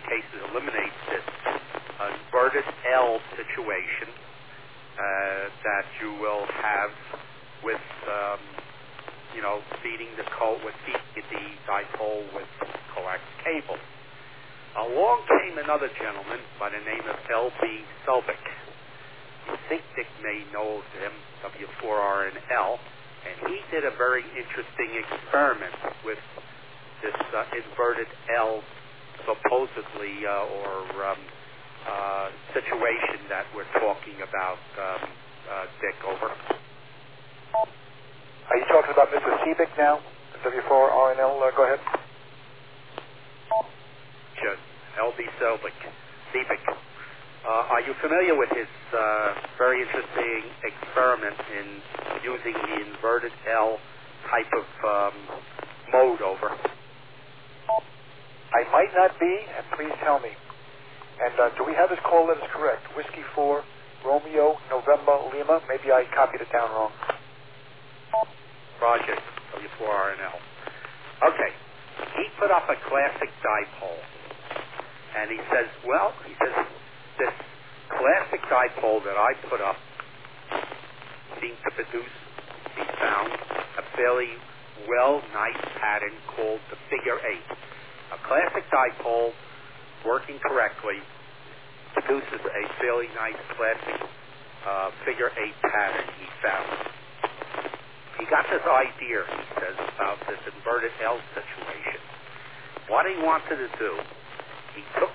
cases eliminates this inverted L situation that you will have with, feeding the dipole with coax cable. Along came another gentleman by the name of L.B. Selbig. You think Dick may know of him, W4RNL, and he did a very interesting experiment with this inverted L supposedly situation that we're talking about, Dick, over. Are you talking about Mr. Selbig now? W4RNL, go ahead. L.B. Selbig. Are you familiar with his very interesting experiment in using the inverted L type of mode over? I might not be, and please tell me. And do we have his call letters correct? Whiskey 4, Romeo, November, Lima. Maybe I copied it down wrong. Roger, W4RNL. Okay. He put up a classic dipole. And he says, this classic dipole that I put up seems to produce, he found, a fairly nice pattern called the figure 8. A classic dipole working correctly produces a fairly nice classic figure 8 pattern he found. He got this idea, he says, about this inverted L situation. What he wanted to do, he took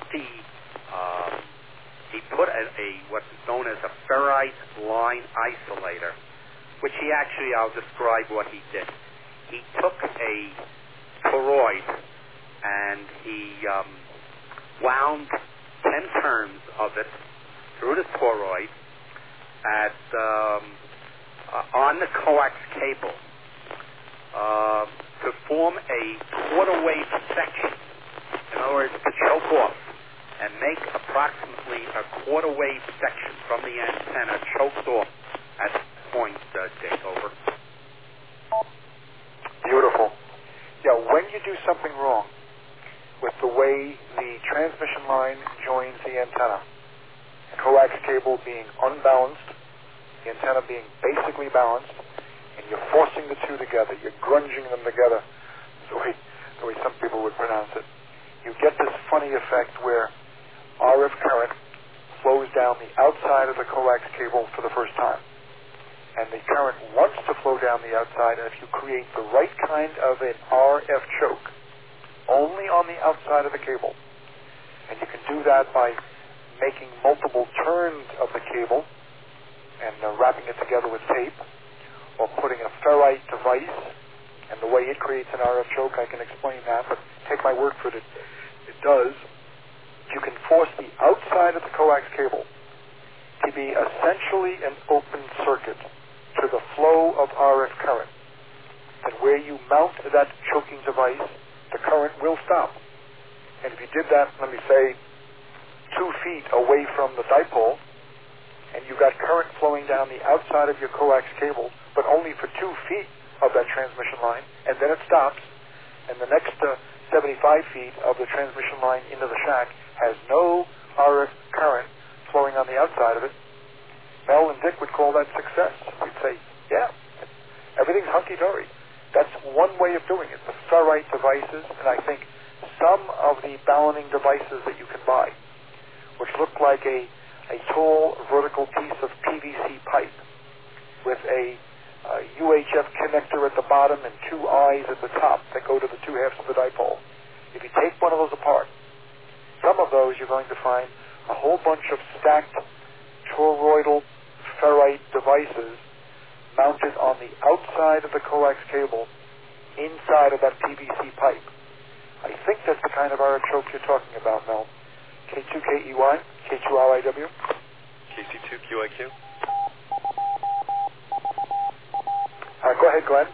he put what's known as a ferrite line isolator, which I'll describe what he did. He took a toroid and he wound 10 turns of it through the toroid on the coax cable to form a quarter wave section. In other words, to choke off and make approximately a quarter wave section from the antenna choked off at that point, Dick, over. Beautiful. Yeah, when you do something wrong with the way the transmission line joins the antenna, the coax cable being unbalanced, the antenna being basically balanced, and you're forcing the two together, you're grunging them together, the way some people would pronounce it, you get this funny effect where RF current flows down the outside of the coax cable for the first time. And the current wants to flow down the outside, and if you create the right kind of an RF choke, only on the outside of the cable, and you can do that by making multiple turns of the cable and wrapping it together with tape, or putting a ferrite device, and the way it creates an RF choke, I can explain that, but take my word for it, it does. You can force the outside of the coax cable to be essentially an open circuit to the flow of RF current. And where you mount that choking device, the current will stop. And if you did that, let me say, 2 feet away from the dipole, and you got current flowing down the outside of your coax cable, but only for 2 feet of that transmission line, and then it stops, and the next 75 feet of the transmission line into the shack has no RF current flowing on the outside of it, Mel and Dick would call that success. We'd say, yeah, everything's hunky-dory. That's one way of doing it. The ferrite devices, and I think some of the balloting devices that you can buy, which look like a tall vertical piece of PVC pipe with a UHF connector at the bottom and 2 eyes at the top that go to the 2 halves of the dipole. If you take one of those apart, some of those you're going to find a whole bunch of stacked toroidal ferrite devices mounted on the outside of the coax cable inside of that PVC pipe. I think that's the kind of artichoke you're talking about, Mel. K2KEY, K2RIW. KC2QIQ. Go ahead, Glenn.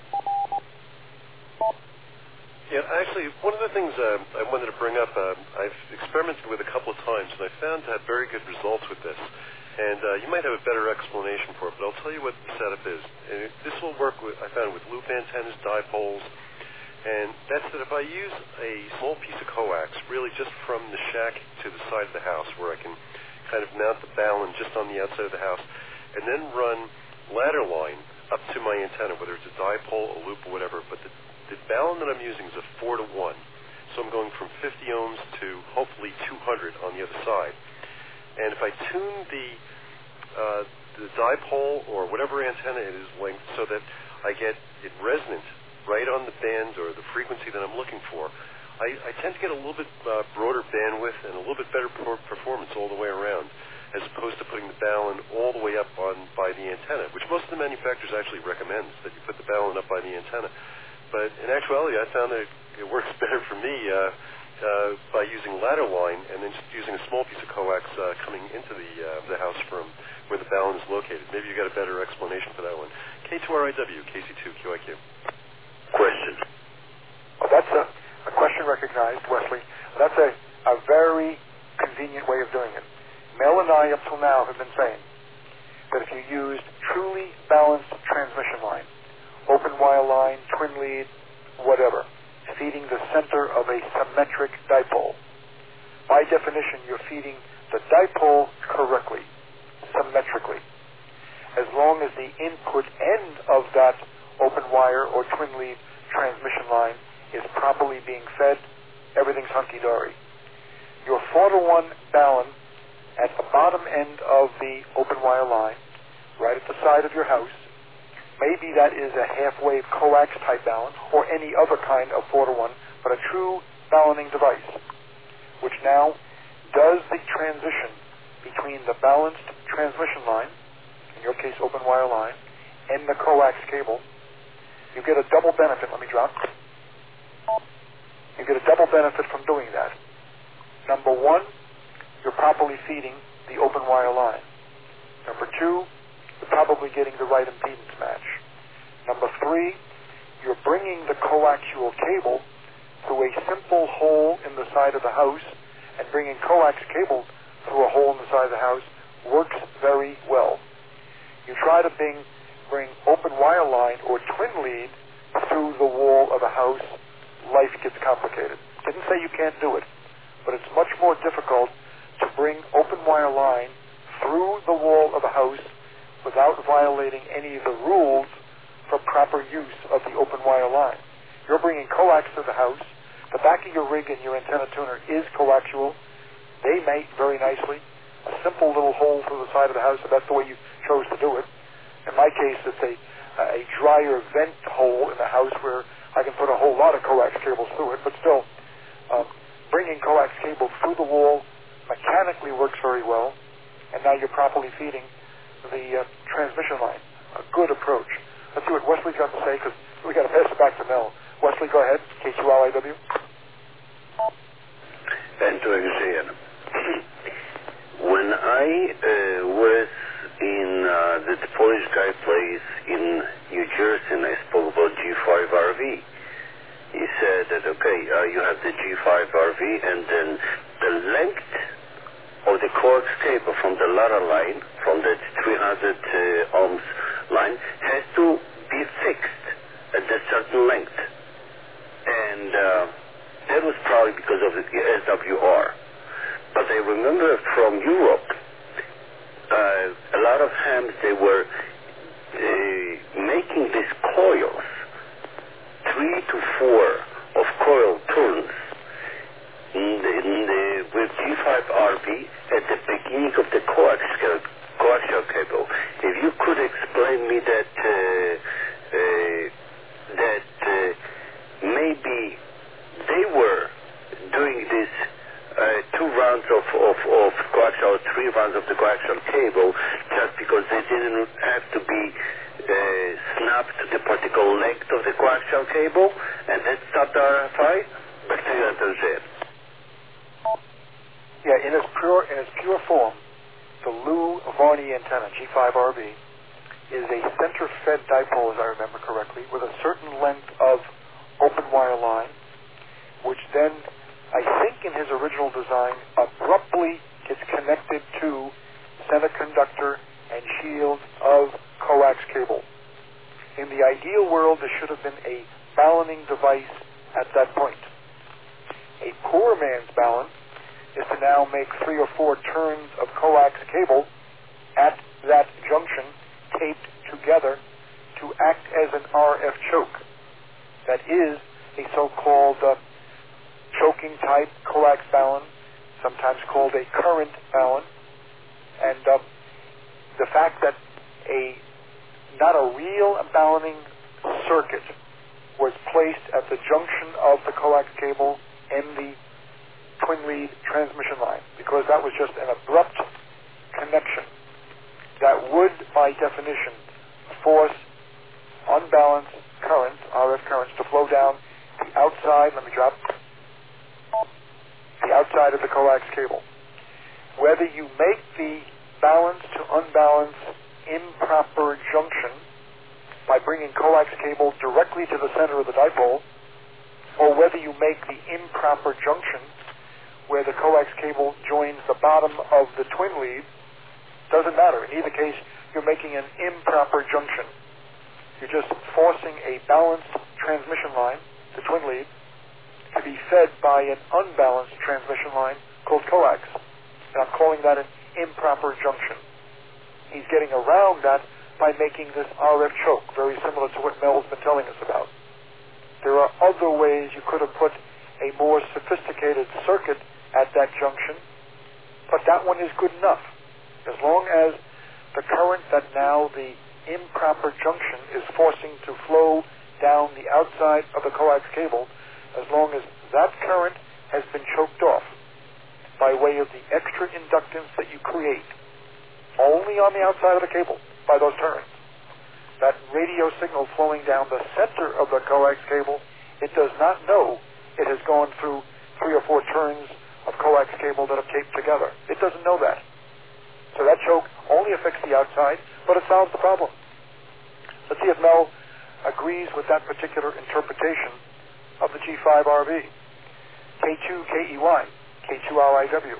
Yeah, actually, one of the things I wanted to bring up, I've experimented with a couple of times, and I found to have very good results with this. And you might have a better explanation for it, but I'll tell you what the setup is. And this will work, I found, with loop antennas, dipoles, And that's that if I use a small piece of coax, really just from the shack to the side of the house, where I can kind of mount the balun just on the outside of the house, and then run ladder line up to my antenna, whether it's a dipole, a loop, or whatever. But the balun that I'm using is a 4-to-1. So I'm going from 50 ohms to hopefully 200 on the other side. And if I tune the dipole or whatever antenna it is linked so that I get it resonant right on the band or the frequency that I'm looking for, I tend to get a little bit broader bandwidth and a little bit better performance all the way around, as opposed to putting the balun all the way up by the antenna, which most of the manufacturers actually recommend, that you put the balun up by the antenna. But in actuality, I found that it works better for me by using ladder line and then just using a small piece of coax coming into the house from where the balun is located. Maybe you got a better explanation for that one. K2RIW, KC2QIQ. Question. Oh, that's a question recognized, Wesley. That's a very convenient way of doing it. Mel and I, up till now, have been saying that if you used truly balanced transmission line, open wire line, twin lead, whatever, feeding the center of a symmetric dipole, by definition, you're feeding the dipole correctly, symmetrically. As long as the input end of that open wire or twin lead transmission line is properly being fed, everything's hunky-dory. Your 4-to-1 balun at the bottom end of the open wire line, right at the side of your house, maybe that is a half-wave coax type balun or any other kind of 4-to-1, but a true baluning device, which now does the transition between the balanced transmission line, in your case open wire line, and the coax cable. You get a double benefit. Let me drop. You get a double benefit from doing that. Number one, you're properly feeding the open wire line. Number two, you're probably getting the right impedance match. Number three, you're bringing the coaxial cable through a simple hole in the side of the house, and bringing coax cable through a hole in the side of the house works very well. You try to bring open wire line or twin lead through the wall of a house, life gets complicated. Didn't say you can't do it, but it's much more difficult to bring open wire line through the wall of a house without violating any of the rules for proper use of the open wire line. You're bringing coax to the house. The back of your rig and your antenna tuner is coaxial. They mate very nicely. A simple little hole through the side of the house, if that's the way you chose to do it. In my case, it's a dryer vent hole in the house where I can put a whole lot of coax cables through it, but still, bringing coax cable through the wall mechanically works very well, and now you're properly feeding the transmission line. A good approach. Let's see what Wesley's got to say, because we got to pass it back to Mel. Wesley, go ahead. K2RIW. And to examine. When I was in the Polish guy place in New Jersey, and I spoke about G5RV, he said that, okay, you have the G5RV, and then the length of the coax cable from the ladder line, from that 300 ohms line, has to be fixed at a certain length. And that was probably because of the SWR. But I remember from Europe, a lot of hams, they were making these coils, 3 to 4 of coil turns, with G5RV at the beginning of the coaxial cable. If you could explain me that maybe they were doing this 2 rounds of coaxial, 3 rounds of the coaxial cable, just because they didn't have to be snapped to the particular length of the coaxial cable, and that stopped the RFI? Back to you, Anton. Yeah, in its pure form, the Lou Varney antenna, G5RV, is a center-fed dipole, as I remember correctly, with a certain length of open wire line, which then, I think in his original design, abruptly gets connected to center conductor and shield of coax cable. In the ideal world, there should have been a baluning device at that point. A poor man's balun is to now make 3 or 4 turns of coax cable at that junction taped together to act as an RF choke. That is a so-called choking type coax balun, sometimes called a current balun. And the fact that not a real baluning circuit was placed at the junction of the coax cable and the twin lead transmission line, because that was just an abrupt connection that would, by definition, force unbalanced currents, RF currents, to flow down the outside, the outside of the coax cable. Whether you make the balance to unbalance improper junction by bringing coax cable directly to the center of the dipole, or whether you make the improper junction where the coax cable joins the bottom of the twin lead, doesn't matter. In either case, you're making an improper junction. You're just forcing a balanced transmission line, the twin lead, to be fed by an unbalanced transmission line called coax. And I'm calling that an improper junction. He's getting around that by making this RF choke, very similar to what Mel's been telling us about. There are other ways you could have put a more sophisticated circuit at that junction, but that one is good enough. As long as the current that now the improper junction is forcing to flow down the outside of the coax cable, as long as that current has been choked off by way of the extra inductance that you create only on the outside of the cable by those turns, that radio signal flowing down the center of the coax cable, it does not know it has gone through 3 or 4 turns of coax cable that are taped together. It doesn't know that. So that choke only affects the outside, but it solves the problem. Let's see if Mel agrees with that particular interpretation of the G5RV. K2KEY, K2RIW.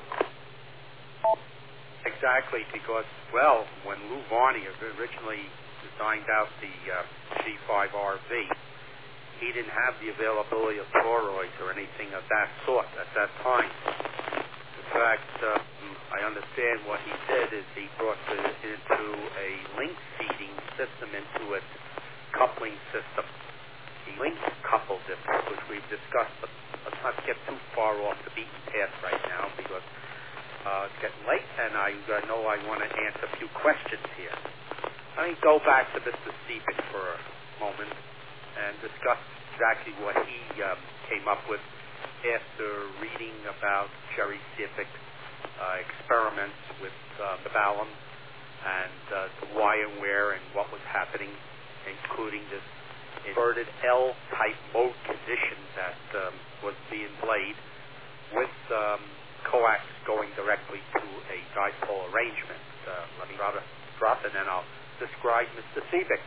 Exactly, because, well, when Lou Varney originally designed out the G5RV, he didn't have the availability of toroids or anything of that sort at that time. In fact, I understand what he did is he brought it into a link feeding system into its coupling system. He link coupled it, which we've discussed, but let's not get too far off the beaten path right now because it's getting late and I know I want to answer a few questions here. Let me go back to Mr. Siebeck for a moment and discuss exactly what he came up with after reading about Jerry Siebeck's experiments with the balun and the why and where and what was happening, including this inverted L-type mode condition that was being played with coax going directly to a dipole arrangement. Let me drop and then I'll describe Mr. Siebeck.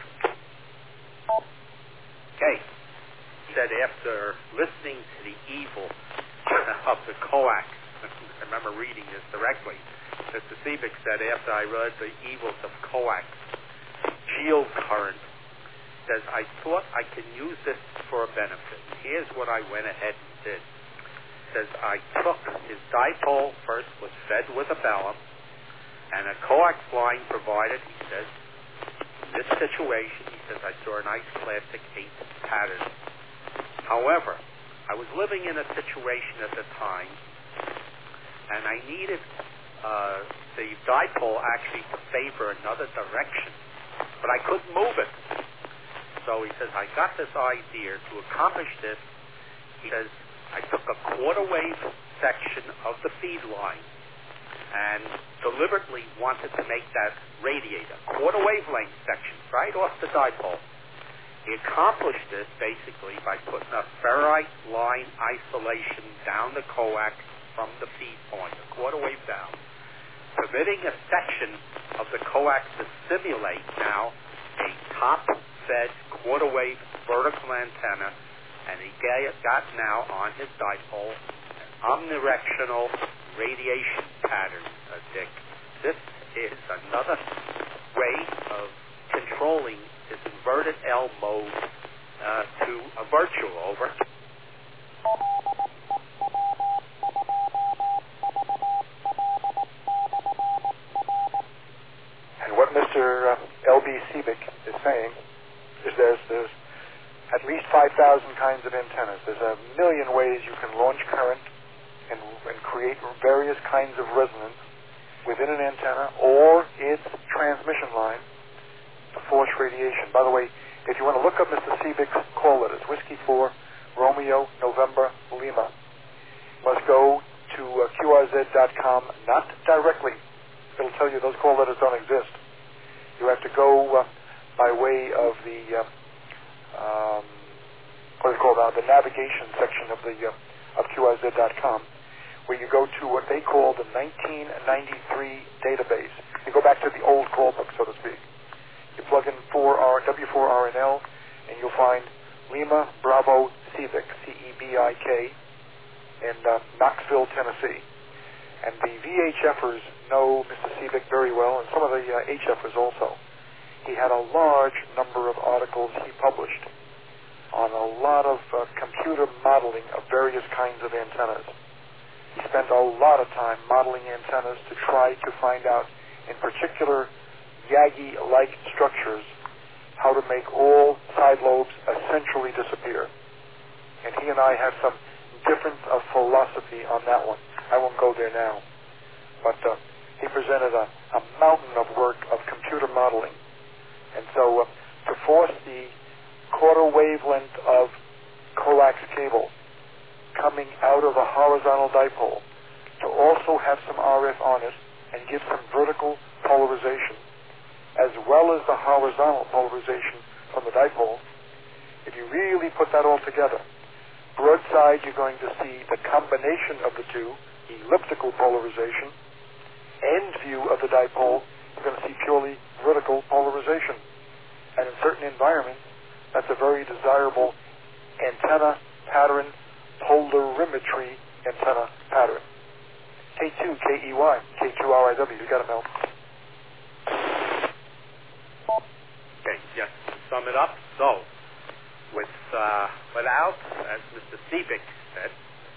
Okay. He said after listening to the evil of the coax, I remember reading this directly, Mr. Siebeck said after I read the evils of coax, shield current, says, I thought I could use this for a benefit. Here's what I went ahead and did. Says, I took his dipole first, was fed with a balun, and a coax line provided, he says, in this situation, he says, I saw a nice classic 8 pattern. However, I was living in a situation at the time, and I needed the dipole actually to favor another direction, but I couldn't move it. So he says, I got this idea to accomplish this. He says, I took a quarter wave section of the feed line and deliberately wanted to make that radiate a quarter wavelength section right off the dipole. He accomplished this basically by putting a ferrite line isolation down the coax from the feed point, a quarter wave down, permitting a section of the coax to simulate now a top-fed quarter wave vertical antenna, and he got now on his dipole an omnidirectional radiation pattern, Dick. This is another way of controlling this inverted L mode to a virtual, over. And what Mr. L.B. Siebeck is saying is there's at least 5,000 kinds of antennas. There's a million ways you can launch current and create various kinds of resonance within an antenna or its transmission line to force radiation. By the way, if you want to look up Mr. Siebeck's call letters, Whiskey 4, Romeo, November, Lima, must go to QRZ.com, not directly. It'll tell you those call letters don't exist. You have to go by way of the what is it called the navigation section of QRZ.com, where you go to what they call the 1993 database. You go back to the old call book, so to speak. You plug in W4RNL, and you'll find Lima Bravo Siebeck, C-E-B-I-K, in Knoxville, Tennessee. And the VHFers know Mr. Siebeck very well, and some of the HFers also. He had a large number of articles he published on a lot of computer modeling of various kinds of antennas. He spent a lot of time modeling antennas to try to find out, in particular, Yagi-like structures, how to make all side lobes essentially disappear. And he and I have some difference of philosophy on that one. I won't go there now. But he presented a mountain of work of computer modeling. And so to force the quarter wavelength of coax cable coming out of a horizontal dipole to also have some RF on it and give some vertical polarization, as well as the horizontal polarization from the dipole, if you really put that all together, broadside you're going to see the combination of the two, elliptical polarization, end view of the dipole, you're going to see purely vertical polarization. And in certain environments, that's a very desirable antenna pattern, polarimetry antenna pattern. K2, K-E-Y, K2-R-I-W. You got it, Mel. Okay, just to sum it up, so without, as Mr. Siebeck said,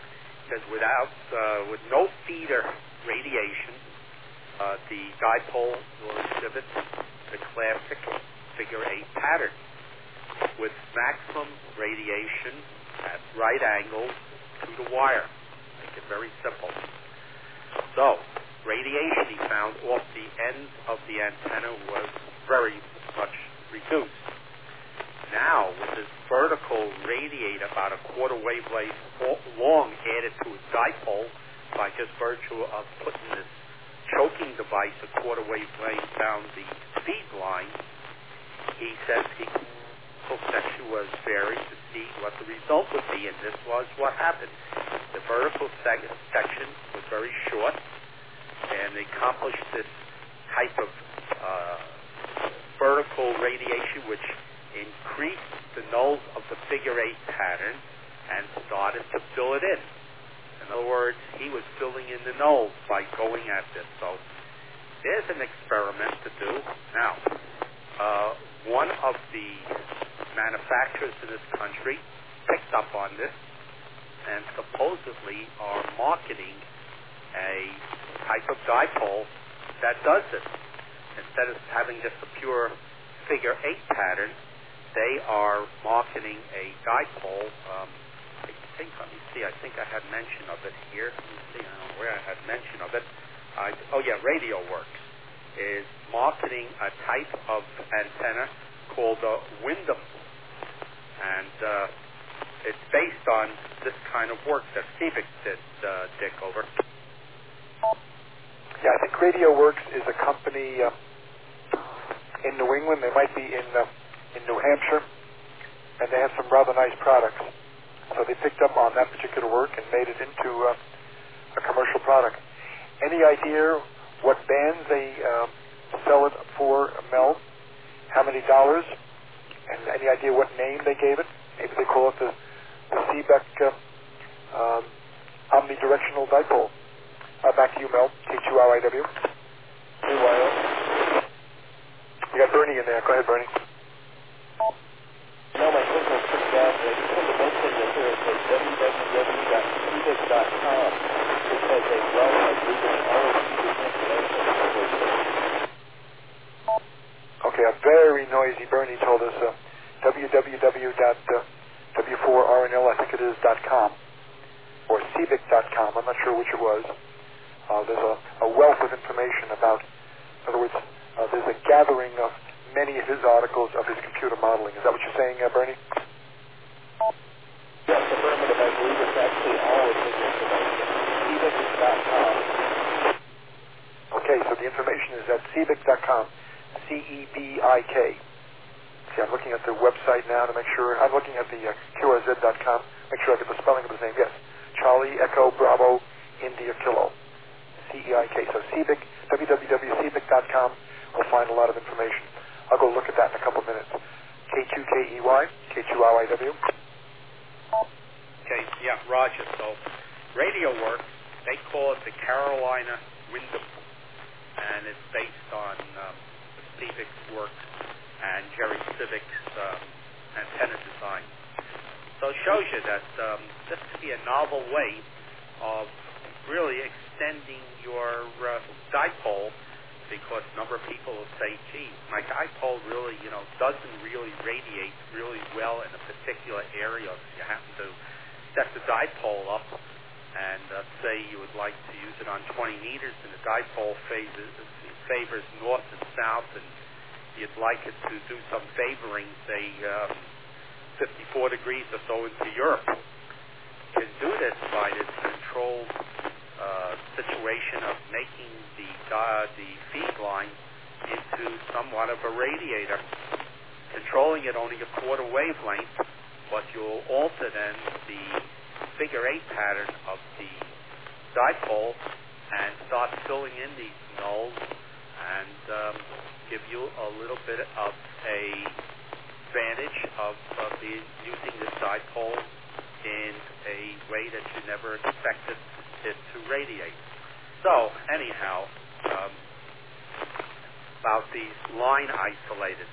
with no feeder radiation, the dipole will exhibit the classic figure 8 pattern with maximum radiation at right angles to the wire. Make it very simple. So, radiation he found off the ends of the antenna was very much reduced. Now, with this vertical radiator about a quarter wavelength long added to its dipole by just virtue of putting this choking device a quarter wavelength down the feed line, he says he section was varied to see what the result would be, and this was what happened. The vertical section was very short, and they accomplished this type of vertical radiation which increased the nulls of the figure 8 pattern and started to fill it in. In other words, he was filling in the nulls by going at this. So there's an experiment to do. Now, one of the manufacturers in this country picked up on this and supposedly are marketing a type of dipole that does this. Instead of having just a pure figure 8 pattern, they are marketing a dipole. Let me see, I think I had mention of it here. Let me see, I don't know where I had mention of it. RadioWorks is marketing a type of antenna called Windham. And it's based on this kind of work that Siebeck did, Dick, over. Yeah, I think RadioWorks is a company in New England. They might be in New Hampshire, and they have some rather nice products. So they picked up on that particular work and made it into a commercial product. Any idea what bands they sell it for, Mel? How many dollars? And any idea what name they gave it? Maybe they call it the Siebeck omnidirectional dipole. Back to you, Mel. K2RIW. You got Bernie in there. Go ahead, Bernie. No, my signal's pretty bad, but I just want to mention that there is a www.civic.com, which has a wealth of legal and all-inclusive information. Okay, a very noisy Bernie told us www.w4rnl, I think it is, .com, or civic.com, I'm not sure which it was. There's a wealth of information about, in other words, there's a gathering of many of his articles of his computer modeling. Is that what you're saying, Bernie? Yes, affirmative. I believe it's actually all of his information. Civic.com. Okay, so the information is at civic.com, C-E-B-I-K. See, I'm looking at the website now to make sure. I'm looking at the QRZ.com, make sure I get the spelling of his name. Yes, Charlie Echo Bravo India Kilo, C-E-I-K. So civic, www.civic.com will find a lot of information. I'll go look at that in a couple minutes. K2KEY, K2RIW. Okay, yeah, Roger. So, Radio Works, they call it the Carolina Windom, and it's based on Civic's work and Jerry Civic's antenna design. So it shows you that this could be a novel way of really extending your dipole, because a number of people will say, gee, my dipole really, doesn't really radiate really well in a particular area. If you happen to set the dipole up and say you would like to use it on 20 meters and the dipole favors north and south, and you'd like it to do some favoring, say 54 degrees or so into Europe, you can do this by this controlled situation of making the feed line into somewhat of a radiator, controlling it only a quarter wavelength, but you'll alter then the figure 8 pattern of the dipole and start filling in these nulls and give you a little bit of a advantage of using this dipole in a way that you never expected it to radiate. So, anyhow, about these line isolated.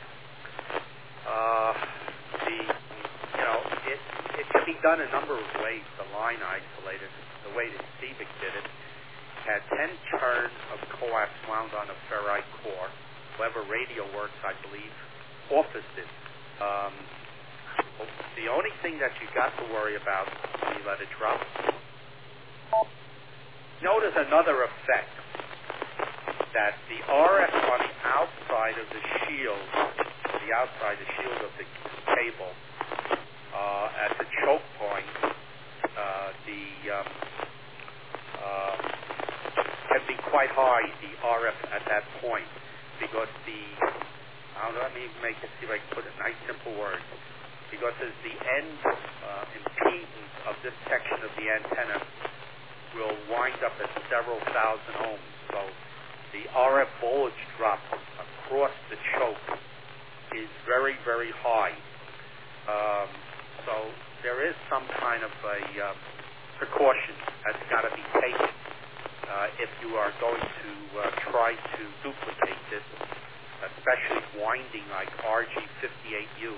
It can be done a number of ways, the line isolated. The way that Civic did it had 10 turns of coax wound on a ferrite core. However, Radio Works, I believe, offers it. The only thing that you got to worry about when you let it drop, notice another effect, that the RF on the outside of the shield, of the cable, at the choke point, can be quite high, the RF at that point, because let me see if I can put it in nice simple words, because as the end impedance of this section of the antenna will wind up at several thousand ohms. So the RF voltage drop across the choke is very, very high. So there is some kind of a precaution that's got to be taken if you are going to try to duplicate this, especially winding like RG58U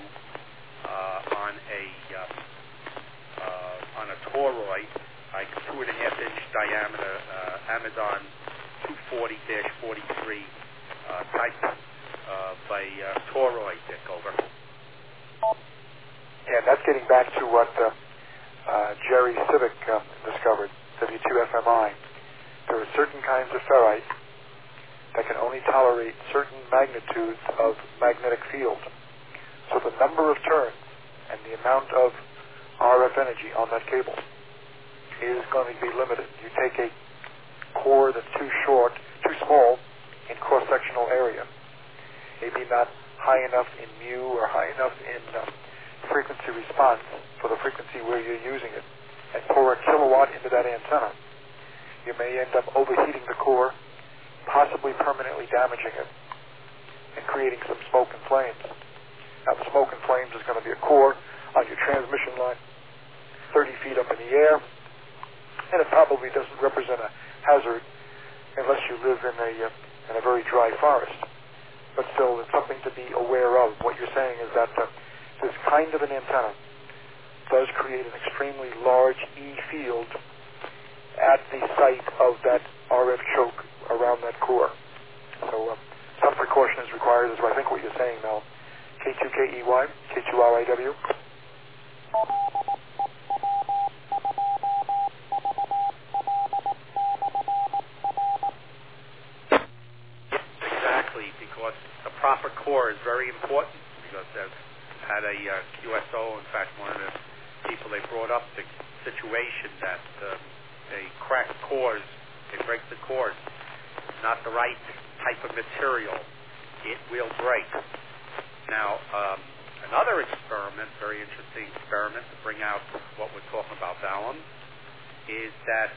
on a toroid, like 2.5-inch diameter Amazon 240-43 type by toroid dick over. And that's getting back to what Jerry Civic discovered, W2FMI. There are certain kinds of ferrite that can only tolerate certain magnitudes of magnetic field. So the number of turns and the amount of RF energy on that cable is going to be limited. You take a core that's too small in cross-sectional area, maybe not high enough in mu or high enough in frequency response for the frequency where you're using it, and pour a kilowatt into that antenna, you may end up overheating the core, possibly permanently damaging it, and creating some smoke and flames. Now, the smoke and flames is going to be a core on your transmission line 30 feet up in the air, and it probably doesn't represent a hazard unless you live in a very dry forest. But still, it's something to be aware of. What you're saying is that this kind of an antenna does create an extremely large E field at the site of that RF choke around that core. So some precaution is required, is I think what you're saying, Mel. K2KEY, K2RIW. Exactly, because the proper core is very important, because I've had a QSO, in fact, one of the people, they brought up the situation that they crack cores, they break the cores, not the right type of material, it will break. Now, another experiment, very interesting experiment to bring out what we're talking about, Vallum, is that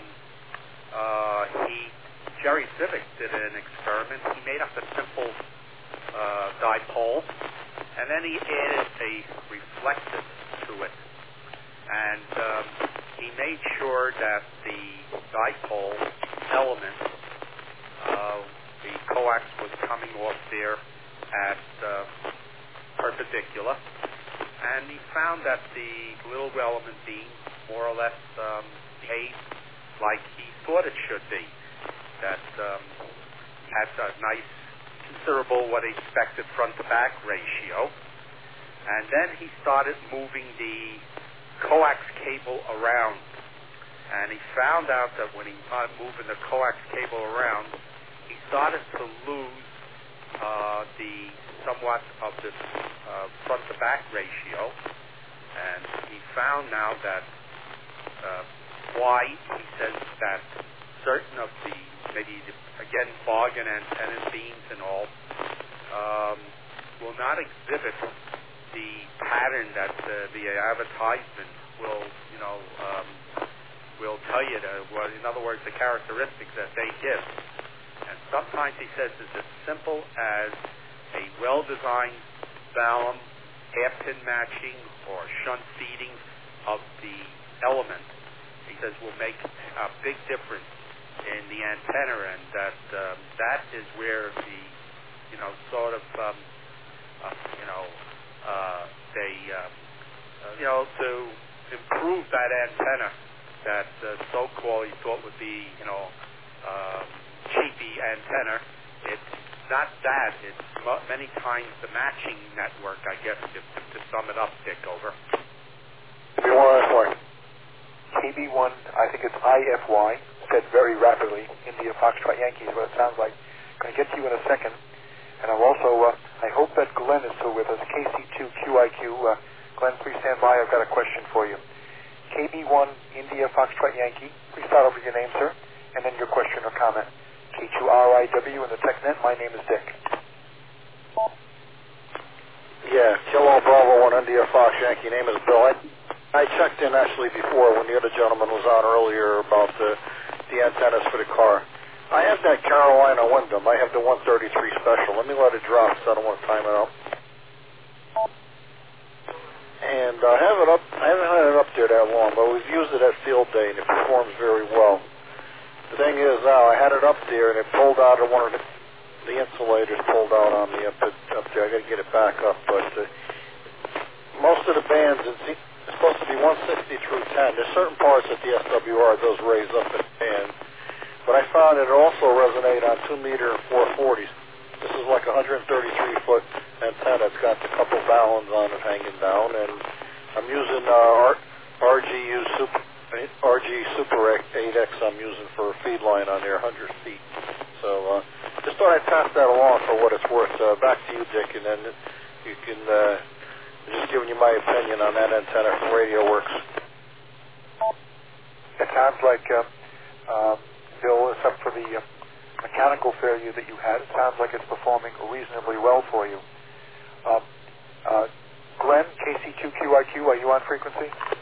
Jerry Civic did an experiment. He made up a simple dipole, and then he added a reflective to it. And he made sure that the dipole element, the coax was coming off there at perpendicular, and he found that the little element beam more or less behaved like he thought it should be. That had a nice, considerable, what he expected front-to-back ratio. And then he started moving the coax cable around. And he found out that when he started moving the coax cable around, he started to lose the somewhat of this front-to-back ratio. And he found now that why he says that certain of the, maybe again, bargain antennas, beams and all, will not exhibit the pattern that the advertisement will, will tell you. In other words, the characteristics that they give. And sometimes he says it's as simple as a well-designed Vallum half-pin matching or shunt feeding of the element. He says will make a big difference in the antenna, and that is where the, sort of, to improve that antenna, that so-called he thought would be, cheapy antenna. It's not that. It's many times the matching network, I guess, to sum it up, Dick, over. Maybe one last one. KB1, I think it's IFY, said very rapidly, India Foxtrot Yankee is what it sounds like. Going to get to you in a second. And I'm also, I hope that Glenn is still with us, KC2QIQ. Glenn, please stand by. I've got a question for you. KB1, India Foxtrot Yankee. Please start over your name, sir, and then your question or comment. K2RIW in the TechNet. My name is Dick. Yeah, Kilo Bravo 1 India Fox Yankee. Name is Bill. I checked in actually before when the other gentleman was on earlier about the antennas for the car. I have that Carolina Wyndham. I have the 133 special. Let me let it drop so I don't want to time it out. And I haven't had it up there that long, but we've used it at field day and it performs very well. The thing is now, I had it up there and it pulled out of one of the insulators pulled out on me up there. I got to get it back up, but most of the bands, it's supposed to be 160 through 10. There's certain parts that the SWR does raise up in band, but I found it also resonate on 2 meter and 440s. This is like a 133-foot antenna. It's got a couple ballons on it hanging down, and I'm using RG Super 8X I'm using for a feed line on there, 100 feet. So just thought I'd pass that along for what it's worth. Back to you, Dick, and then you can, just giving you my opinion on that antenna from Radio Works. It sounds like, Bill, except for the mechanical failure that you had, it sounds like it's performing reasonably well for you. Glenn, KC2QIQ, are you on frequency?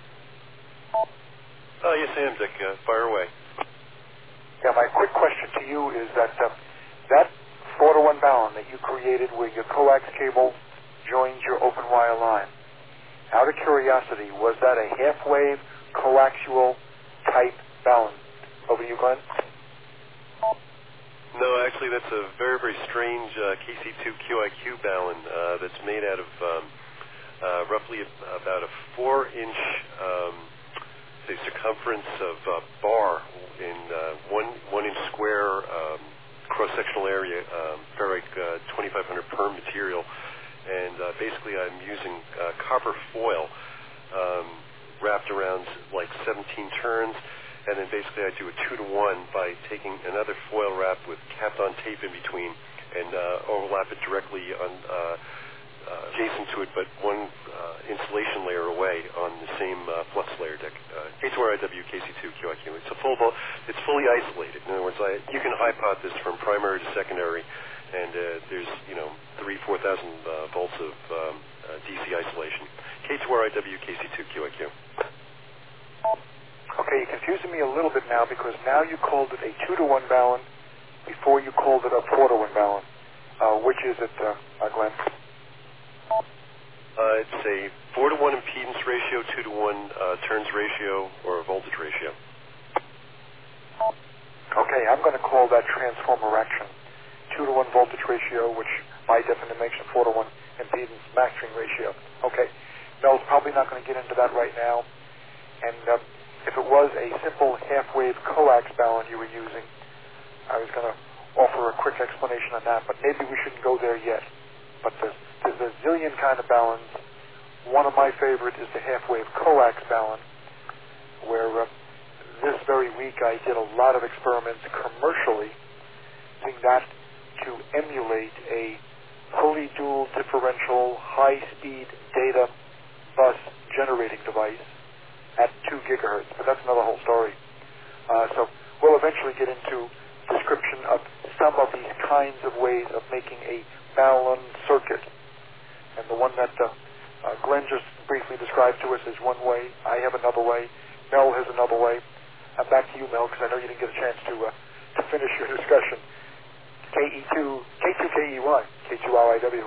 Yes, I am, Dick. Fire away. Yeah, my quick question to you is that that 4-to-1 balun that you created where your coax cable joins your open wire line, out of curiosity, was that a half-wave coaxial type balun? Over to you, Glenn. No, actually, that's a very, very strange KC2QIQ balun that's made out of roughly about a 4-inch circumference of bar in 1 inch square cross-sectional area, ferrite 2500 per material, and basically I'm using copper foil wrapped around like 17 turns, and then basically I do a 2-to-1 by taking another foil wrap with Kapton tape in between and overlap it directly on adjacent to it, but one insulation layer away on the same flux layer deck. K2RIW, KC2, QIQ. It's fully isolated. In other words, you can high-pot this from primary to secondary, and there's 3,000-4,000 volts of DC isolation. K2RIW, KC2, QIQ. Okay, you're confusing me a little bit now because now you called it a 2-to-1 balun before you called it a 4-to-1 balun. Which is it, Glenn? It's a 4-to-1 impedance ratio, 2-to-1 turns ratio, or a voltage ratio. Okay, I'm going to call that transformer action. 2-to-1 voltage ratio, which by definition makes a 4-to-1 impedance matching ratio. Okay, Mel's probably not going to get into that right now. And if it was a simple half-wave coax balun you were using, I was going to offer a quick explanation on that, but maybe we shouldn't go there yet. But there's a zillion kind of baluns. One of my favorite is the half-wave coax balun, where this very week I did a lot of experiments commercially using that to emulate a fully dual differential high-speed data bus generating device at 2 gigahertz, but that's another whole story. So we'll eventually get into description of some of these kinds of ways of making a balun circuit. And the one that Glenn just briefly described to us is one way. I have another way. Mel has another way. Back to you, Mel, because I know you didn't get a chance to finish your discussion. K2KEY, K2RIW.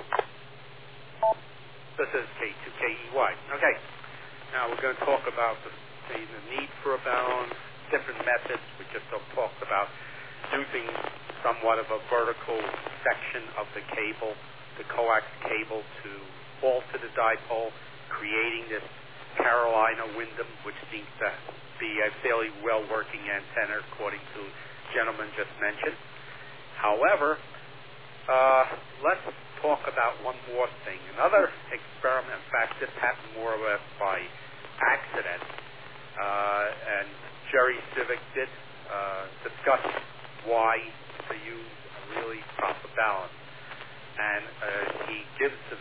This is K2KEY. Okay. Now we're going to talk about the need for a balun, different methods. We just talked about using somewhat of a vertical section of the cable, the coax cable, to alter the dipole, creating this Carolina Windham, which seems to be a fairly well-working antenna, according to the gentleman just mentioned. However, let's talk about one more thing. Another experiment, in fact, this happened more or less by accident, and Jerry Civic did discuss why to use a really proper balun. And he gives the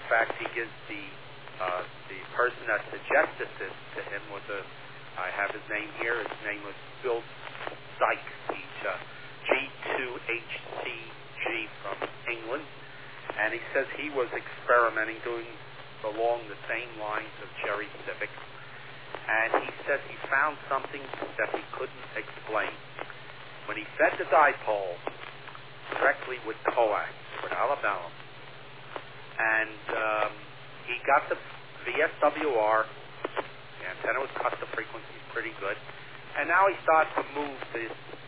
person that suggested this to him was I have his name here. His name was Bill Sykes. He's G2HCG from England, and he says he was experimenting, doing along the same lines of Jerry Civic, and he says he found something that he couldn't explain. When he fed the dipole directly with coax, without a balun, and he got the VSWR, the antenna was cut, the frequency is pretty good, and now he starts to move the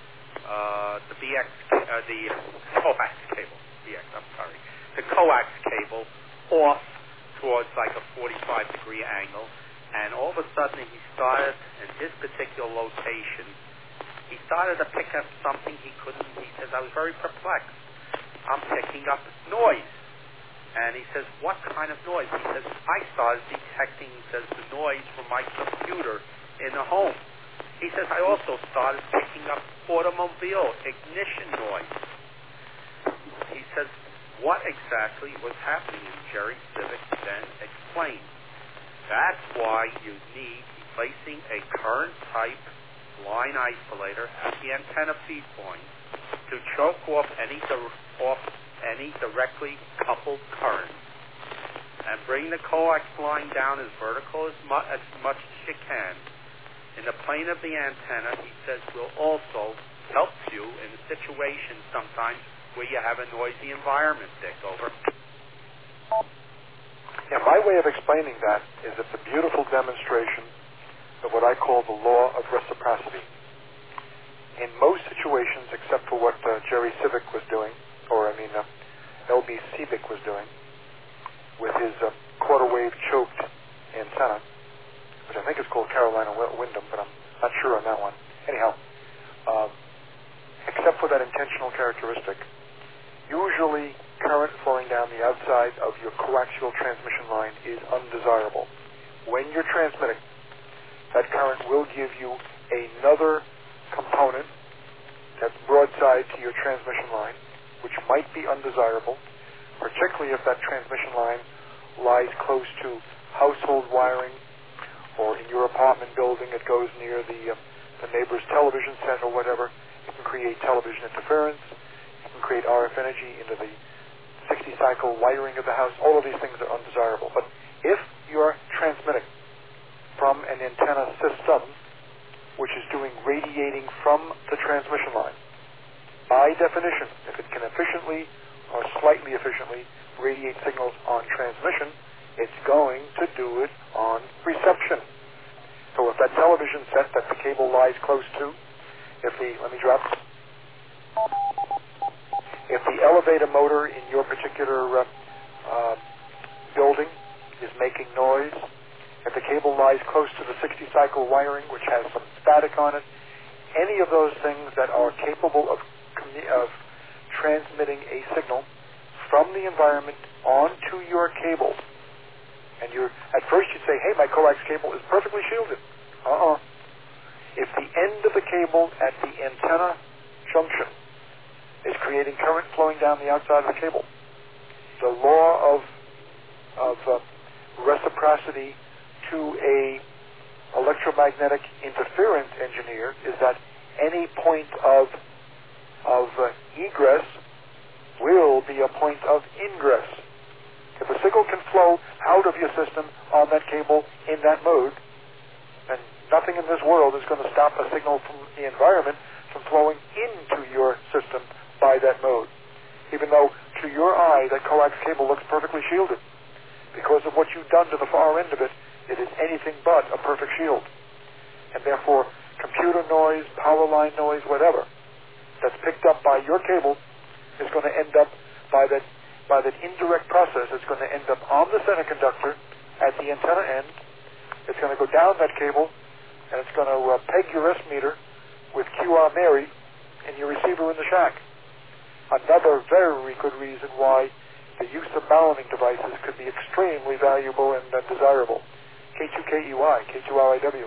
coax cable, the coax cable off towards like a 45-degree angle, and all of a sudden he started, in his particular location, he started to pick up something he couldn't. He says, I was very perplexed. I'm picking up noise. And he says, what kind of noise? He says, I started detecting, he says, the noise from my computer in the home. He says, I also started picking up automobile ignition noise. He says, what exactly was happening? And Jerry Civic then explained. That's why you need placing a current type line isolator at the antenna feed point to choke off any directly coupled current and bring the coax line down as vertical as much as you can in the plane of the antenna. He says will also help you in a situation sometimes where you have a noisy environment. Dick, over. Yeah, my way of explaining that is it's a beautiful demonstration of what I call the law of reciprocity. In most situations, except for what Jerry Civic was doing, or LB Civic was doing, with his quarter wave choked antenna, which I think is called Carolina Windom, but I'm not sure on that one. Anyhow, except for that intentional characteristic, usually current flowing down the outside of your coaxial transmission line is undesirable. When you're transmitting, that current will give you another component that's broadside to your transmission line, which might be undesirable, particularly if that transmission line lies close to household wiring, or in your apartment building it goes near the neighbor's television set or whatever. It can create television interference. It can create RF energy into the 60-cycle wiring of the house. All of these things are undesirable. But if you're transmitting from an antenna system which is doing radiating from the transmission line, by definition, if it can efficiently or slightly efficiently radiate signals on transmission, it's going to do it on reception. So if that television set that the cable lies close to, if the elevator motor in your particular building is making noise, if the cable lies close to the 60-cycle wiring, which has some static on it, any of those things that are capable of transmitting a signal from the environment onto your cable, and at first you'd say, hey, my coax cable is perfectly shielded. If the end of the cable at the antenna junction is creating current flowing down the outside of the cable, the law of reciprocity to a electromagnetic interference engineer is that any point of egress will be a point of ingress. If a signal can flow out of your system on that cable in that mode, then nothing in this world is going to stop a signal from the environment from flowing into your system by that mode. Even though to your eye that coax cable looks perfectly shielded. Because of what you've done to the far end of it, it is anything but a perfect shield. And therefore, computer noise, power line noise, whatever, that's picked up by your cable is going to end up by that indirect process. It's going to end up on the center conductor at the antenna end. It's going to go down that cable, and it's going to peg your S meter with QR Mary in your receiver in the shack. Another very good reason why the use of balancing devices could be extremely valuable and desirable. K2KEY, K2RIW.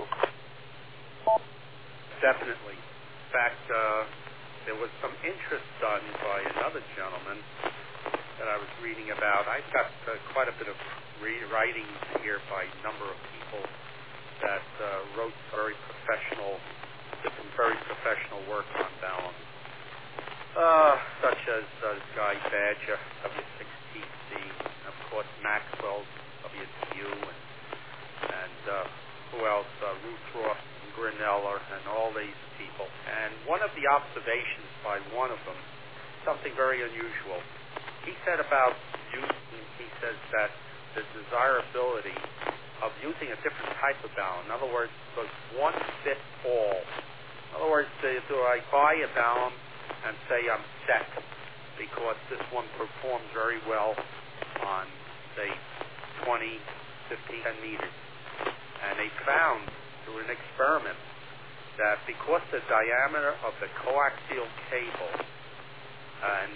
Definitely. In fact, there was some interest done by another gentleman that I was reading about. I've got quite a bit of writings here by a number of people that wrote did some very professional work on balance, such as Guy Badger, W6TC, and of course Maxwell's WTU, and who else? Ruth Ross and Grineller, and all these people. And one of the observations by one of them, something very unusual. He said about using, he says that the desirability of using a different type of balun. In other words, does one fit all? In other words, do I buy a balun and say I'm set because this one performs very well on, say, 20, 15, 10 meters? And they found through an experiment that because the diameter of the coaxial cable and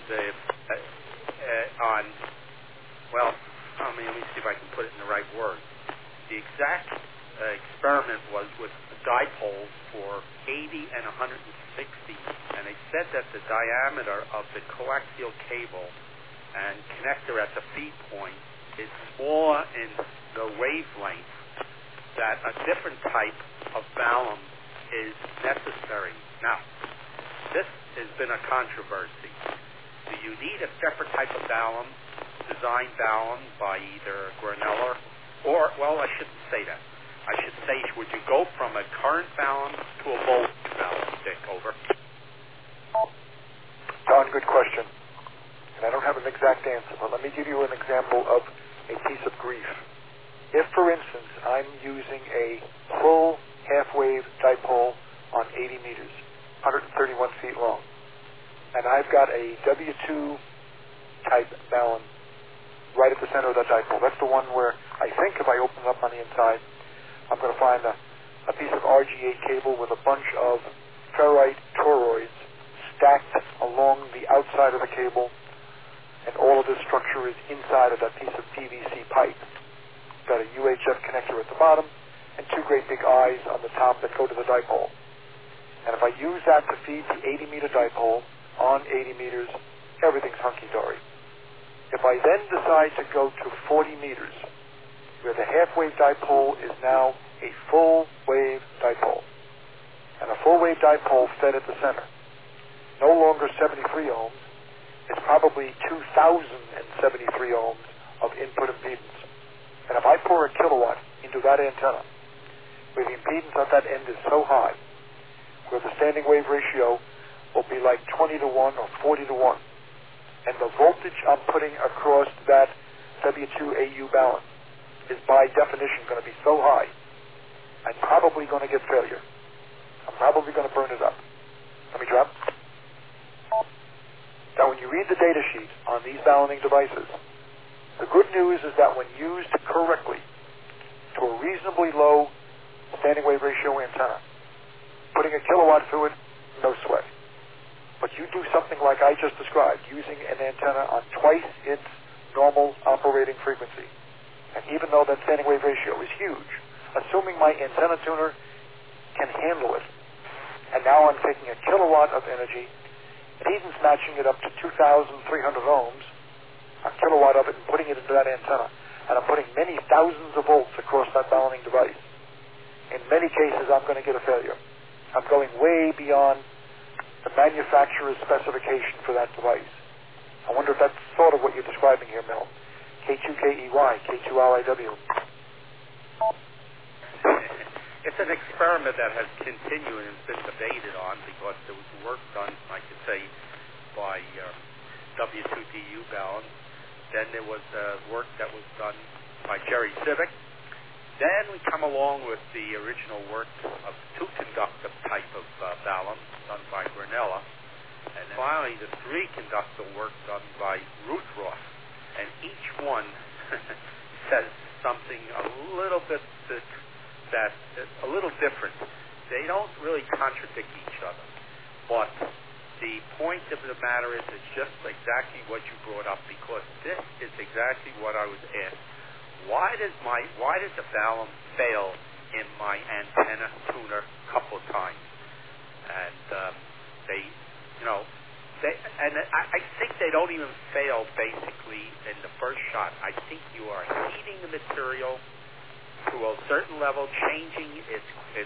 let me see if I can put it in the right words. The exact experiment was with dipoles for 80 and 160, and they said that the diameter of the coaxial cable and connector at the feed point is smaller in the wavelength, that a different type of balun is necessary. Now, this has been a controversy. Do you need a separate type of balun, design balun by either Grineller, or, well, I shouldn't say that. I should say, would you go from a current balun to a voltage balun, Dick? Over. Don, good question. And I don't have an exact answer, but let me give you an example of a piece of grief. If, for instance, I'm using a full half-wave dipole on 80 meters, 131 feet long, and I've got a W2 type balun right at the center of that dipole. That's the one where I think if I open it up on the inside, I'm going to find a piece of RG8 cable with a bunch of ferrite toroids stacked along the outside of the cable, and all of this structure is inside of that piece of PVC pipe. Got a UHF connector at the bottom and two great big eyes on the top that go to the dipole. And if I use that to feed the 80-meter dipole on 80 meters, everything's hunky-dory. If I then decide to go to 40 meters, where the half-wave dipole is now a full-wave dipole, and a full-wave dipole fed at the center, no longer 73 ohms, it's probably 2,073 ohms of input impedance. And if I pour a kilowatt into that antenna, where the impedance at that end is so high, where the standing wave ratio will be like 20 to 1 or 40 to 1, and the voltage I'm putting across that W2AU balance is by definition going to be so high, I'm probably going to get failure. I'm probably going to burn it up. Let me drop. Now, when you read the data sheet on these balancing devices, the good news is that when used correctly to a reasonably low standing wave ratio antenna, putting a kilowatt through it, no sweat. But you do something like I just described, using an antenna on twice its normal operating frequency, and even though that standing wave ratio is huge, assuming my antenna tuner can handle it, and now I'm taking a kilowatt of energy, impedance matching it up to 2,300 ohms, a kilowatt of it, and putting it into that antenna, and I'm putting many thousands of volts across that balancing device. In many cases, I'm going to get a failure. I'm going way beyond the manufacturer's specification for that device. I wonder if that's sort of what you're describing here, Mel. K2KEY, K2RIW. It's an experiment that has continued and been debated on because there was work done, I could say, by W2DU balance. Then there was work that was done by Jerry Civic. Then we come along with the original work of two-conductor type of balance done by Granella. And then finally the three-conductor work done by Ruth Ross. And each one says something a little bit that's a little different. They don't really contradict each other. But the point of the matter is it's just exactly what you brought up, because this is exactly what I was asked. Why does the balance fail in my antenna tuner a couple of times? And I think they don't even fail basically in the first shot. I think you are heating the material to a certain level, changing its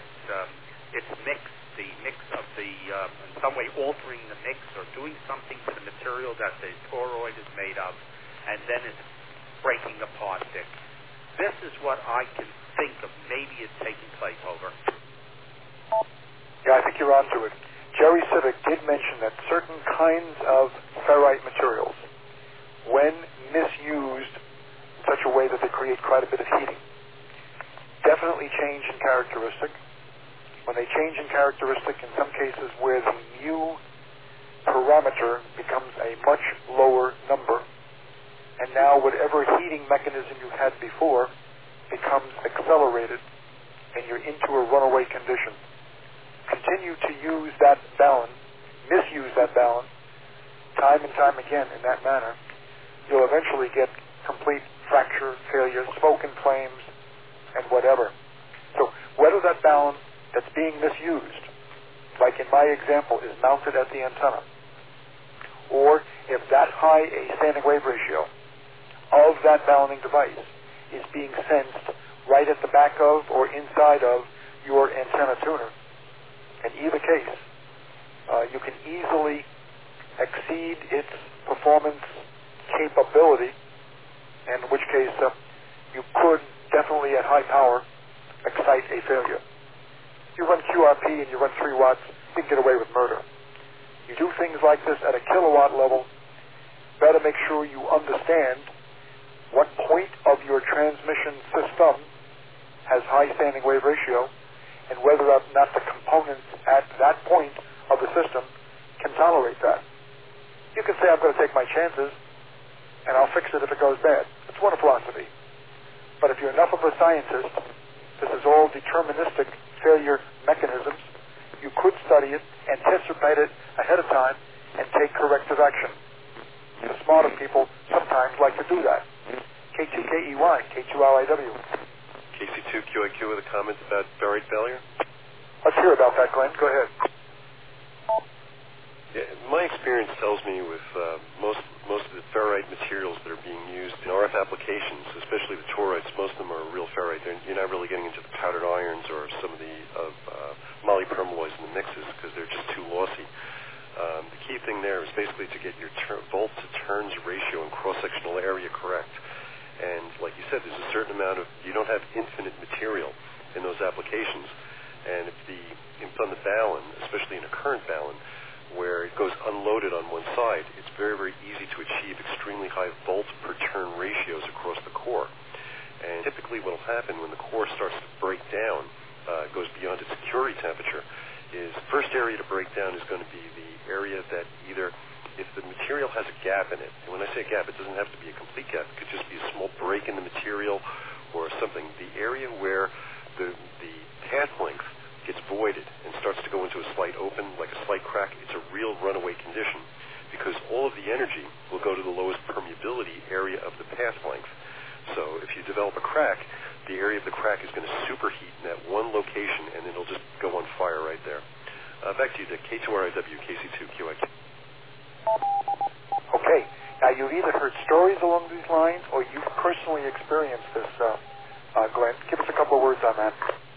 mix, the mix of the, in some way altering the mix or doing something to the material that the toroid is made of, and then it's breaking apart. This is what I can think of. Maybe it's taking place. Over. Yeah, I think you're onto it. Jerry Civic did mention that certain kinds of ferrite materials, when misused in such a way that they create quite a bit of heating, definitely change in characteristic. When they change in characteristic, in some cases where the mu parameter becomes a much lower number, and now whatever heating mechanism you had before becomes accelerated, and you're into a runaway condition. Continue to use that balance, misuse that balance, time and time again in that manner, you'll eventually get complete fracture, failure, smoke and flames, and whatever. So whether that balance that's being misused, like in my example, is mounted at the antenna, or if that high a standing wave ratio of that balancing device is being sensed right at the back of or inside of your antenna tuner, in either case, you can easily exceed its performance capability, in which case you could definitely at high power excite a failure. You run QRP and you run 3 watts, you can get away with murder. You do things like this at a kilowatt level, better make sure you understand what point of your transmission system has high standing wave ratio, and whether or not the components at that point of the system can tolerate that. You can say, I'm going to take my chances, and I'll fix it if it goes bad. It's one philosophy. But if you're enough of a scientist, this is all deterministic failure mechanisms. You could study it, anticipate it ahead of time, and take corrective action. The smarter people sometimes like to do that. K2KEY, K2RIW. KC2QIQ with a comment about ferrite failure? Let's hear about that, Glenn. Go ahead. Yeah, my experience tells me with most of the ferrite materials that are being used in RF applications, especially the torites, most of them are real ferrite. You're not really getting into the powdered irons or some of the polypermalloys in the mixes because they're just too lossy. The key thing there is basically to get your volt to turns ratio and cross-sectional area correct. And like you said, there's a certain amount of, you don't have infinite material in those applications. And if on the balun, especially in a current balun, where it goes unloaded on one side, it's very, very easy to achieve extremely high volt per turn ratios across the core. And typically what will happen when the core starts to break down, goes beyond its Curie temperature, is the first area to break down is going to be the area that either, if the material has a gap in it, and when I say gap, it doesn't have to be a complete gap, it could just be a small break in the material or something. The area where the path length gets voided and starts to go into a slight open, like a slight crack, it's a real runaway condition because all of the energy will go to the lowest permeability area of the path length. So if you develop a crack, the area of the crack is going to superheat in that one location and it'll just go on fire right there. Back to you, Dick. K2RIW, KC2QIQ. Okay. Now, you've either heard stories along these lines or you've personally experienced this, Glenn. Give us a couple of words on that.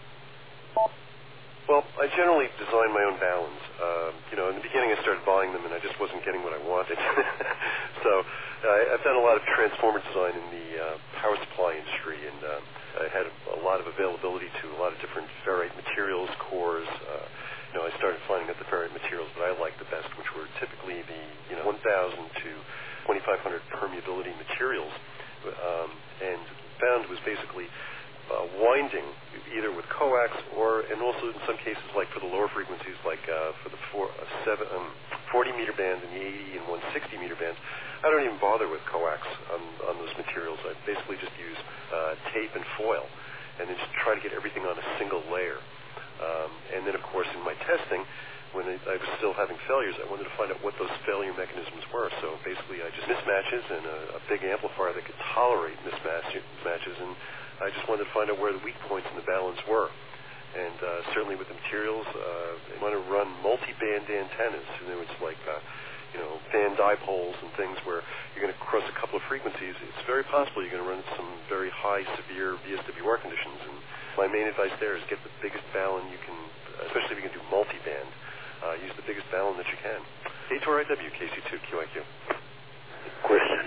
Well, I generally design my own baluns. In the beginning I started buying them and I just wasn't getting what I wanted. So I've done a lot of transformer design in the power supply industry, and I had a lot of availability to a lot of different ferrite materials, cores. I started finding out the ferrite materials that I liked the best, which were typically the 1,000 to 2,500 permeability materials, and found was basically winding either with coax and also in some cases like for the lower frequencies, like for the 40 meter band and the 80 and 160 meter bands, I don't even bother with coax on those materials. I basically just use tape and foil and then just try to get everything on a single layer. And then of course in my testing, when I was still having failures, I wanted to find out what those failure mechanisms were. So basically I just mismatches and a big amplifier that could tolerate mismatches, and I just wanted to find out where the weak points in the balance were. And certainly with the materials, they want to run multi-band antennas. And there was like, fan dipoles and things where you're going to cross a couple of frequencies. It's very possible you're going to run some very high, severe VSWR conditions. And my main advice there is get the biggest balun you can, especially if you can do multi-band. Use the biggest balun that you can. K2RIW, KC2QIQ. Question.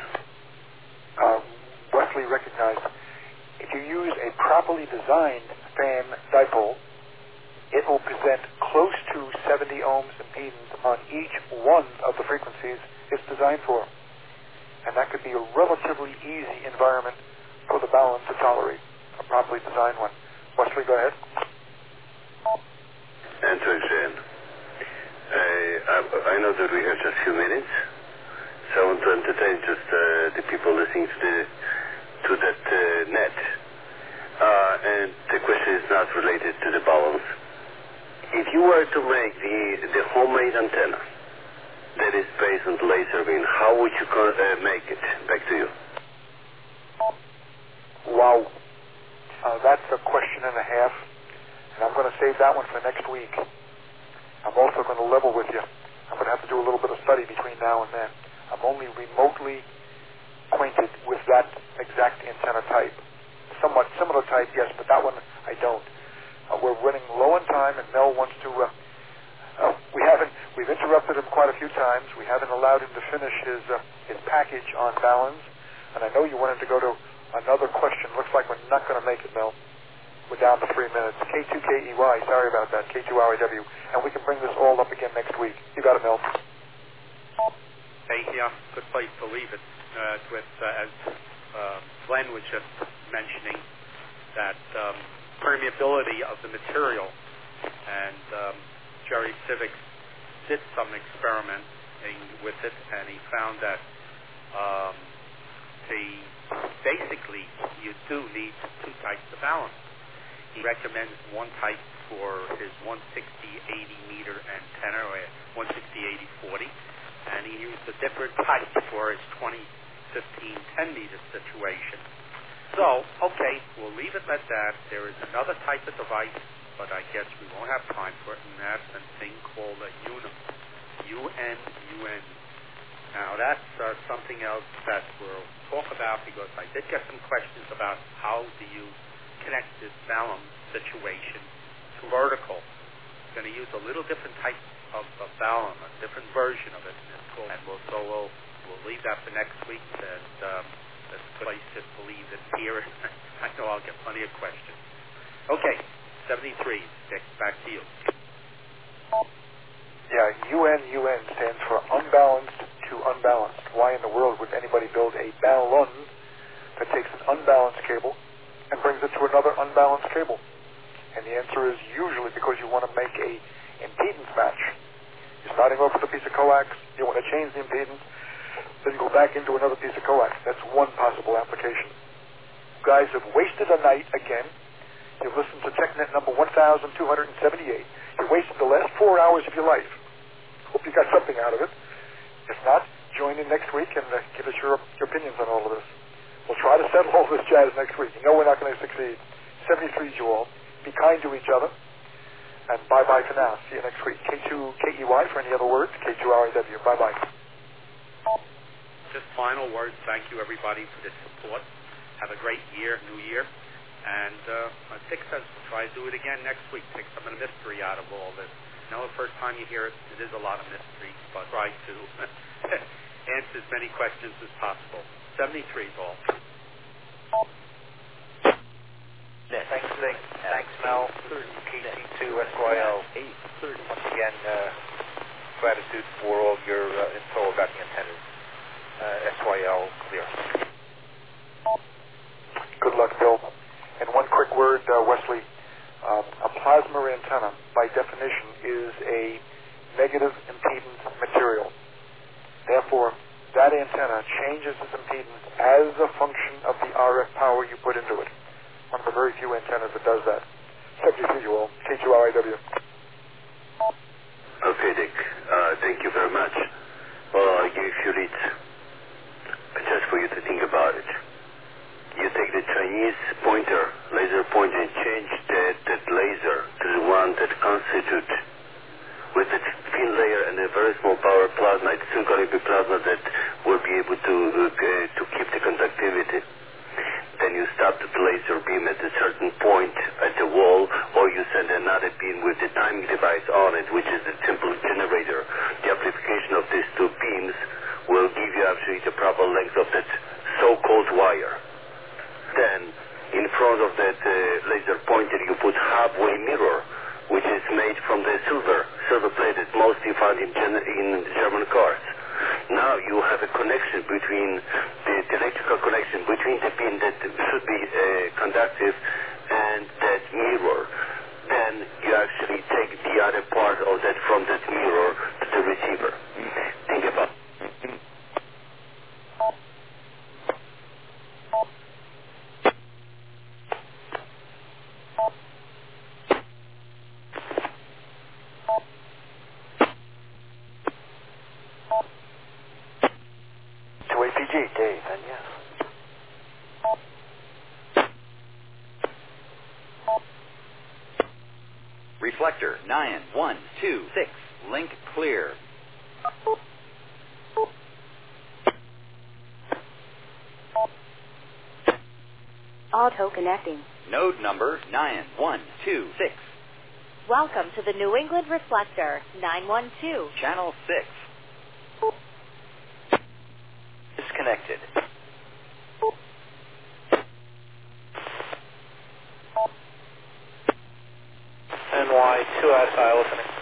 Wesley recognized if you use a properly designed fan dipole, it will present close to 70 ohms impedance on each one of the frequencies it's designed for. And that could be a relatively easy environment for the balun to tolerate, a properly designed one. Wesley, go ahead. Answer Jen. I know that we have just a few minutes, so I want to entertain just the people listening to that net. And the question is not related to the balance. If you were to make the homemade antenna that is based on the laser beam, how would you make it? Back to you. Wow. That's a question and a half, and I'm going to save that one for next week. I'm also going to level with you. I'm going to have to do a little bit of study between now and then. I'm only remotely acquainted with that exact antenna type. Somewhat similar type, yes, but that one I don't. We're running low on time, and Mel wants to. We've interrupted him quite a few times. We haven't allowed him to finish his package on baluns, and I know you wanted to go to another question. Looks like we're not going to make it, Mel. We're down to 3 minutes. K2KEY, sorry about that. K2RIW, and we can bring this all up again next week. You got it, Mel. Hey, yeah, good place to leave it. With as Glenn was just mentioning, that permeability of the material, and Jerry Civic did some experimenting with it, and he found that basically you do need two types of balance. He recommends one type for his 160-80 meter antenna, or 160-80-40, and he used a different type for his 20-15-10 meter situation. So, okay, we'll leave it at that. There is another type of device, but I guess we won't have time for it, and that's a thing called a UNUM. UN. Now, that's something else that we'll talk about, because I did get some questions about how do you connect this Balun situation to vertical. We're going to use a little different type of Balun, a different version of it, and we'll leave that for next week. And that's a place to believe it here. I know I'll get plenty of questions. Okay, 73. Dick, back to you. Yeah, UN stands for unbalanced to unbalanced. Why in the world would anybody build a Balun that takes an unbalanced cable and brings it to another unbalanced cable? And the answer is usually because you want to make a impedance match. You're starting off with a piece of coax, you want to change the impedance, then you go back into another piece of coax. That's one possible application. You guys have wasted a night again. You've listened to TechNet number 1278. You wasted the last 4 hours of your life. Hope you got something out of it. If not, join in next week and give us your opinions on all of this. We'll try to settle all this jazz next week. You know we're not going to succeed. 73 you all. Be kind to each other. And bye-bye for now. See you next week. K2KEY for any other words. K2RAW. Bye-bye. Just final words. Thank you, everybody, for this support. Have a great year, new year. And Dick says we'll try to do it again next week. Take some of the mystery out of all this. I know the first time you hear it, it is a lot of mystery, but try to answer as many questions as possible. 73 is all. Thanks, Dick. Thanks, Mel. KT2SYL. Once again, gratitude for all your info about the antennas. SYL clear. Good luck, Bill. And one quick word, Wesley. A plasma antenna, by definition, is a negative impedance material. Therefore, that antenna changes its impedance as a function of the RF power you put into it. One of the very few antennas that does that. 73 you all. K2RAW. Okay, Dick. Thank you very much. Well, I gave you it just for you to think about it. You take the Chinese laser pointer, and change that laser to the one that constitutes with its thin layer and a very small power plasma. It's still going to be plasma that will be able to keep the conductivity. Then you stop the laser beam at a certain point at the wall, or you send another beam with the timing device on it, which is a simple generator. The amplification of these two beams will give you actually the proper length of that so-called wire. Then, in front of that laser pointer, you put halfway mirror, which is made from the silver plate that's mostly found in German cars. Now you have a connection between the electrical connection between the pin that should be conductive and that mirror. Then you actually take the other part of that from that mirror to the receiver. Think about it. APG, Dave, and yes. Reflector 9126. Link clear. Auto connecting. Node number 9126. Welcome to the New England Reflector 912. Channel 6. Disconnected. NY2SI listening.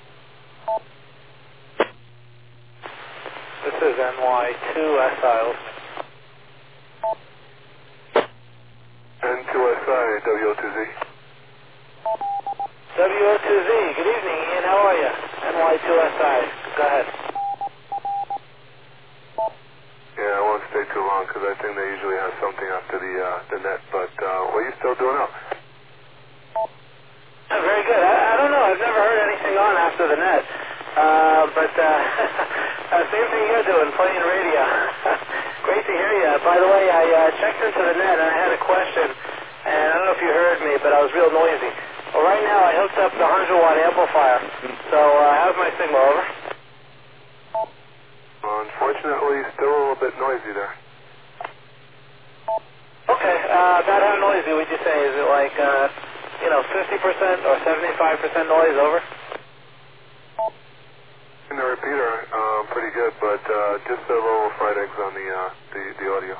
This is NY2SI listening. N2SI, WO2Z. WO2Z, good evening, Ian, how are you? NY2SI, go ahead. Yeah, I won't stay too long. because I think they usually have something after the net. But what are you still doing up? Very good. I don't know. I've never heard anything on after the net. But same thing you're doing, playing radio. Great to hear you. By the way, I checked into the net and I had a question. And I don't know if you heard me, but I was real noisy. Well, right now I hooked up the 100-watt amplifier. So how's my signal? Over? Unfortunately, still a little bit noisy there. Okay. About how noisy would you say? Is it like, 50% or 75% noise? Over? In the repeater, pretty good, but just a little fried eggs on the audio.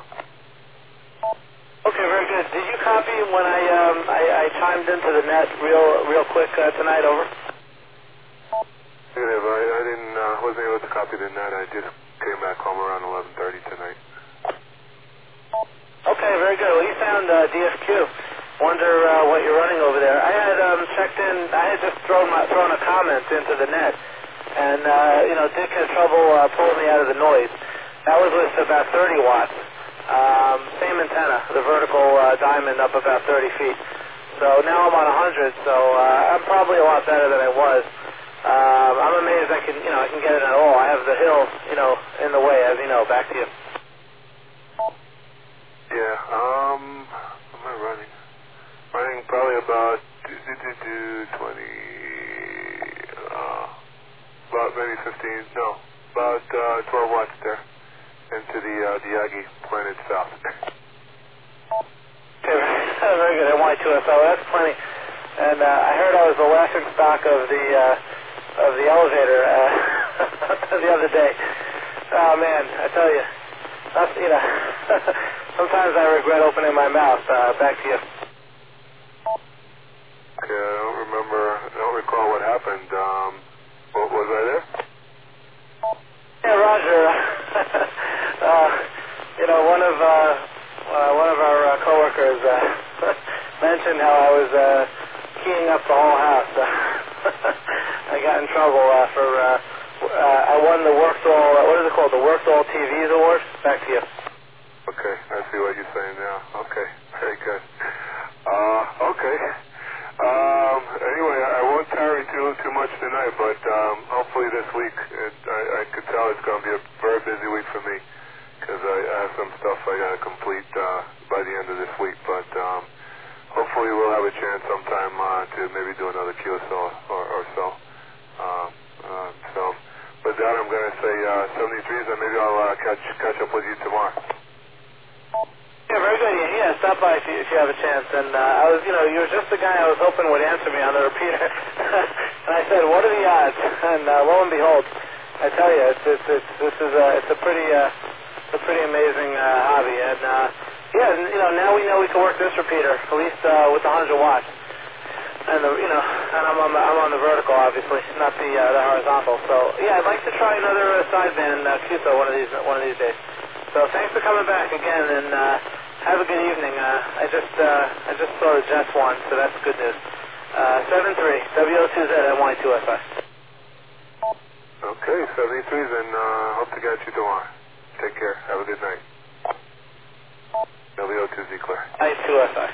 Okay, very good. Did you copy when I chimed into the net real quick tonight? Over? Negative. I didn't wasn't able to copy the net. I just came back home around 11:30 tonight. Okay, very good. Well, you found DFQ. Wonder what you're running over there. I had checked in. I had just thrown a comment into the net, and Dick had trouble pulling me out of the noise. That was with about 30 watts. Same antenna, the vertical diamond up about 30 feet. So now I'm on 100, so I'm probably a lot better than I was. I'm amazed I can get it at all. I have the hill, in the way, as you know. Back to you. Yeah, what am I running? Running probably about 20, about maybe 15, no, about 12 watts there into the Yagi Planet South. Okay, very good. NY2SO, that's plenty. And I heard I was the laughing stock of the elevator the other day. Oh man, I tell you, sometimes I regret opening my mouth. Back to you. Okay, I don't recall what happened. Was I there? Yeah, Roger. One of our coworkers mentioned how I was keying up the whole house. I got in trouble for I won the Workdoll. What is it called? The Workdoll TVs Award. Back to you. Okay, I see what you're saying now. Okay, very good. Okay. Anyway, I won't tarry too much tonight, but hopefully this week, I could tell it's going to be a very busy week for me because I have some stuff I got to complete by the end of this week. But hopefully we'll have a chance sometime to maybe do another QSO or so. So with that, I'm going to say 73s, and maybe I'll catch up with you tomorrow. Yeah, very good. Yeah, stop by if you have a chance. And I was, you were just the guy I was hoping would answer me on the repeater. And I said, what are the odds? And lo and behold, I tell you, it's a pretty amazing hobby. And now we know we can work this repeater at least with the 100 watts. And and I'm on the vertical, obviously, not the horizontal. So yeah, I'd like to try another sideband QSO one of these days. So thanks for coming back again, and have a good evening. I just saw the Jets one, so that's good news. 73 WO2Z NY2SI. Okay, 73s, and hope to catch you tomorrow. Take care. Have a good night. WO2Z clear. I2SI.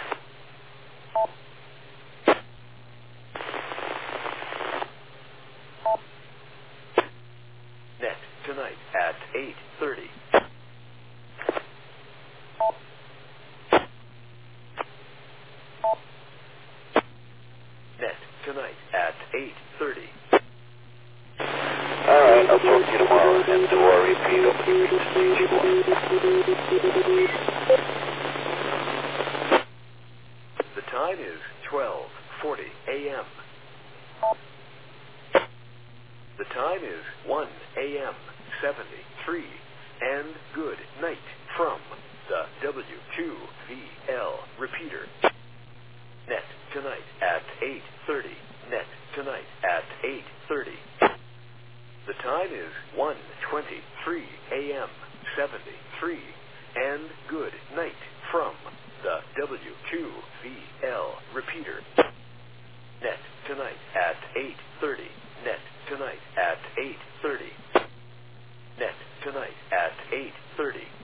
Net tonight at 8:30. Net tonight at 8:30. All right, I'll talk to you tomorrow and do our repeat of the stage one. The time is 12:40 a.m. The time is 1 a.m. 73, and good night from the W2VL repeater. Net tonight at 8:30. Net tonight at 8:30. The time is 1:23 a.m. 73, and good night from the W2VL repeater. Net tonight at 8:30. Net tonight at 8:30. Net tonight at 8:30.